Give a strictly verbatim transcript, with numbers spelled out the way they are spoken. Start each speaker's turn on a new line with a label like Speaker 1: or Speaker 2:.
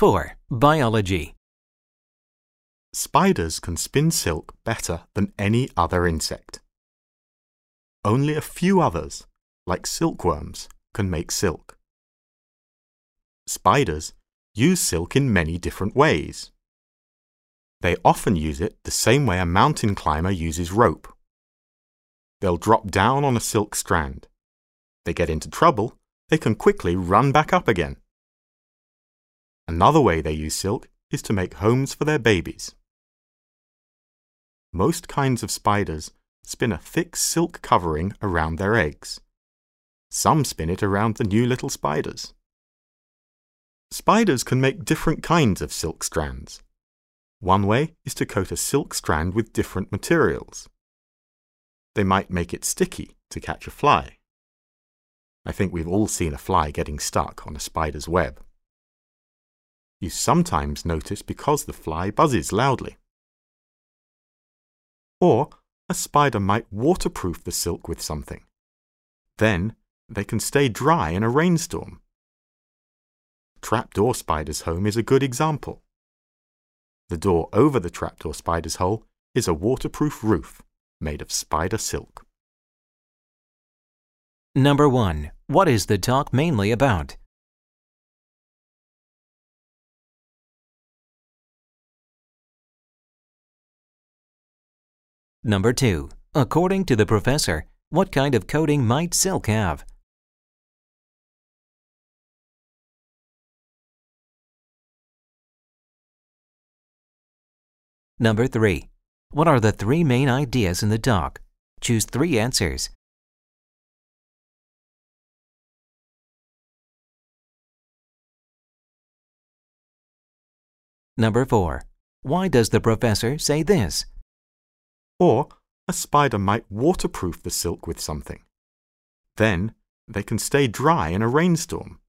Speaker 1: four. Biology.
Speaker 2: Spiders can spin silk better than any other insect. Only a few others, like silkworms, can make silk. Spiders use silk in many different ways. They often use it the same way a mountain climber uses rope. They'll drop down on a silk strand. They get into trouble, they can quickly run back up again. Another way they use silk is to make homes for their babies. Most kinds of spiders spin a thick silk covering around their eggs. Some spin it around the new little spiders. Spiders can make different kinds of silk strands. One way is to coat a silk strand with different materials. They might make it sticky to catch a fly. I think we've all seen a fly getting stuck on a spider's web. You sometimes notice because the fly buzzes loudly. Or a spider might waterproof the silk with something. Then they can stay dry in a rainstorm. Trapdoor spider's home is a good example. The door over the trapdoor spider's hole is a waterproof roof made of spider silk.
Speaker 1: Number one. What is the talk mainly about? Number two. According to the professor, what kind of coating might silk have? Number three. What are the three main ideas in the talk? Choose three answers. Number four. Why does the professor say this?
Speaker 2: Or a spider might waterproof the silk with something. Then they can stay dry in a rainstorm.